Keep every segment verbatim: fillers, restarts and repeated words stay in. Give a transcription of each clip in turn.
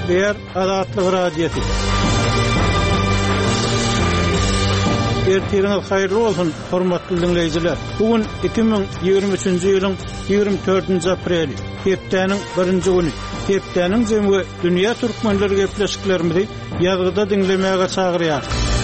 Değer Azatlyk radiosu. Ertiriniz hayırlı olsun, hormatly dinleyijiler. Bugün iki bin ýygrimi üçinji ýylyň ýygrimi dördünji apreli, hepdeniň birinji güni. Hepdeniň jemgy dünýä türkmenleri gepleşiklerimizi ýazgyda dinlemäge çagyrýar.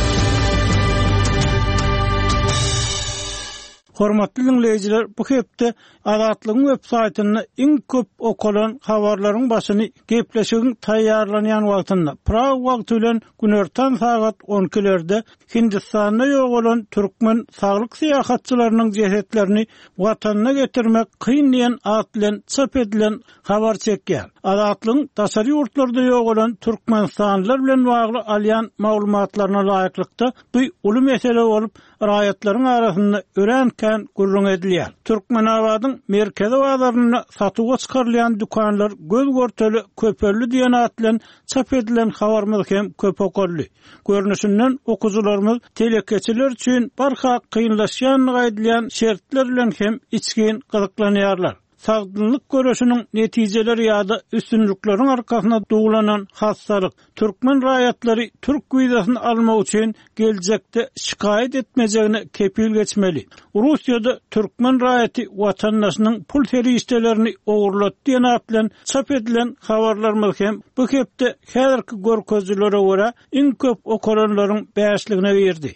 Hormatly dinleyijiler, bu hepde Azatlygyň websaytyny iň köp okulan habarlaryň başyny gepleşigiň taýýarlanýan wagtynda Prag wagty bilen günerten sagat on ikilerde Hindistanda ýok bolan türkmen saglyk syýahatçylarynyň jehetlerini watanyna getirmek kyn diýen at bilen çap edilen habar çekýär. Azatlygyň daşary ýurtlarda ýok bolan türkmenstanlylar bilen bagly alýan maglumatlaryna laýyklykda bu uly mesele bolup raýatlaryň arasynda örenken gurrun edilýär. Türkmen awadyň merkezi bazaryna satyga çykarylýan dukanlar göz görteli köpörlü diýen at bilen çap edilen habarymyz hem köp okurly. Görnüşinden okujularymyz telekeçiler üçin barha kynlaşýan gaýdylýan şertler bilen hem içgin gyzyklanýarlar. Sagdynlyk görüşiniň netijeleri ýa-da üstünlükleriň arkasyna dugulanan hassalyk türkmen raýatlary türk wizasyny almak üçin geljekde şikaýet etmejegine kepil geçmeli. Russiýada türkmen raýaty watandaşynyň pul terişdelerini ogurlatdy diýen at bilen çap edilen habarlarymyz hem bu hepde häzirki görkezlere görä iň köp okulanlaryň bäşligine berdi.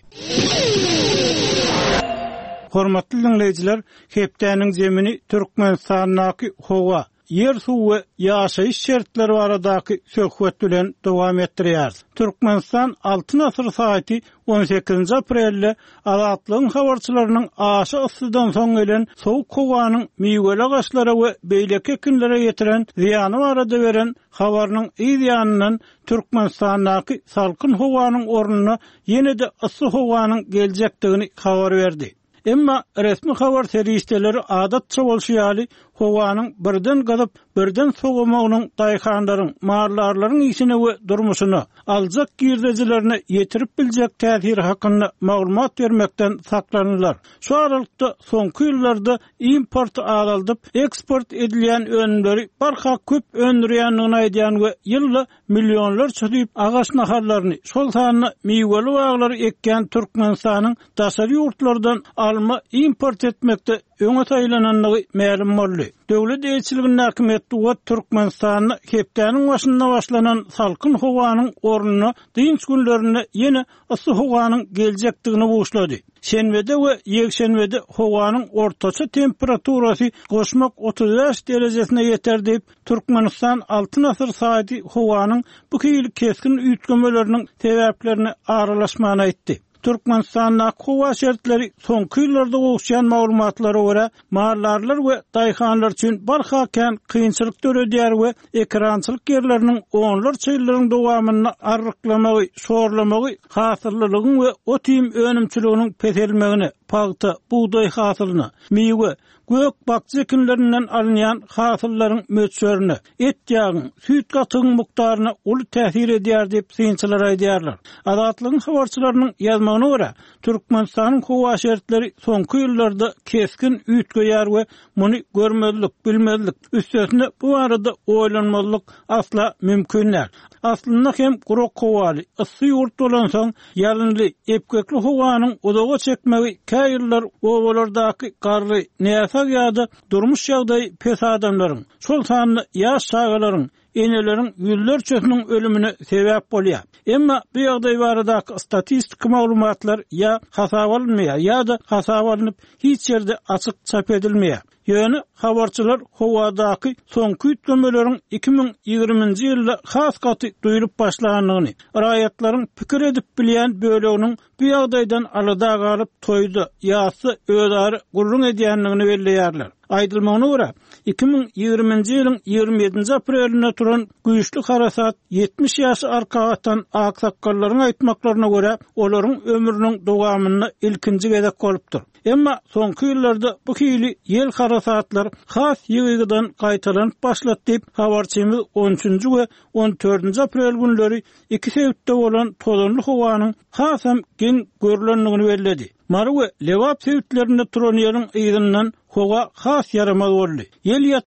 Hormatly dinleyijiler, hepdeniň jemini Türkmenistanyň howa, yer suwy, ýaşaýyş şertleri baradaky söhbet bilen dowam etdirýär. Türkmenistan altı asr saýty on sekizinji aprelde Azatlygyň habarçylarynyň aşy ıssydan soň gelen sowuk howanyň miweli agaçlara we beýleki ekinlere ýetiren ziýany barada beren habarynyň ýanyndan Türkmenistanyň salkyn howanyň ornuny ýene-de ıssy howanyň geljekdigini habar berdi. Emma resmi habar terişdeleri adatça bolşýaly howanyň birden gazyp birden sowamagynyň daýhanlaryň, marlarlaryň işine we durmuşyny aljak girdejilerine ýetirip biljek täsiri hakyna maglumat bermekden saklanýarlar. Şu aralykda soňky ýyllarda import azalyp, eksport edilýän önümleri barha köp öndürýänligini aýdýan we ýylda millionlar çytyp agaç naharlaryny, şol sanyny miweli baglary ekýän Türkmenistanyň daşary ýurtlardan alma import etmekde öňe taýlananlygy ma'lum boldy. Döwlet elçiliginiň häkimetli we Türkmenistanyň hepdeniň başynda başlanan salkyn howanyň ornuny dynç günlerine ýene ıssy howanyň geljekdigini boşlady. Şenbede we ýekşenbede howanyň ortaça temperaturasy goşmak otuz beş derejesine ýeter diýip Türkmenistan altı asr saýty howanyň bu kiýil keskin üýtgemeleriniň sebäplerini aralaşmagyny aýtdy. Türkmenistanyň howa şertleri soňky ýyllarda gowşan maglumatlary görä marlarlar we daýhanlar üçin barha kän kynçylyk döredýär we ekrançylyk ýerleriniň onlar çyýlaryň dowamyny arryklamagy, şorlamagy, hasyrlylygyň we otim önümçiliginiň peselmegini, pagta, buğday hasylyny, miwe, gök bakçy ekinlerinden alınýan hasyllaryň möçberini, et ýagyň, süýt gatygyň mukdaryna uly täsir edýär diýip synçylar aýdýarlar. Azatlygyň habarçylarynyň ýazmagyna görä, Türkmenistanyň howa şertleri soňky ýyllarda keskin üýtgeýär we muny görmezlik, bilmezlik, üstesine bu arada oýlanmazlyk asla mümkin näl. Aslynda hem gurok howaly, ıssy ýurt bolan soň ýalynly, epkekli howanyň odaga çekmegi käýiller owalardaky garly, näsag ýa-da durmuş ýagdaý pes adamlaryň, şol sanyny ýaş sagalaryň, eneleriň ýüllerçesiniň ölümine sebäp bolýar. Emma bu ýagdaý baradaky statistik maglumatlar ýa hasap alınmaýar ýa-da hasap alınıp hiç ýerde açyk çap edilmeýär. Ýöne habarçylar howadaky soňky üýtgemeleriň iki bin ýygrimiňji ýylda has gaty duýulyp başlanyny, raýatlaryň pikir edip bilýän böleginiň bu ýagdaýdan alada galyp toýdy, ýa-da öýdary gurrun edýänligini belleýärler. Aýdylmagyna görä, iki bin ýygrimiňji ýylyň ýygrimi ýedinji aprelinde turan güýçli harasat ýetmiş ýaşy arkagatan aksakkallaryň aýtmaklaryna görä olaryň ömrüniň dowamyny ilkinji gezek bolupdyr. Emma soňky ýyllarda bu kiýli ýel harasatlar has ýygydan gaýtalanyp başlady diýip habarçymyz on üçinji we on dördünji aprel günleri iki sebäpde bolan tozanly howanyň hasam gen görülenligini belledi. Marwe lewap sebäplerinde turan ýerin ýygynyň howa has yaramaz boldy. Ýel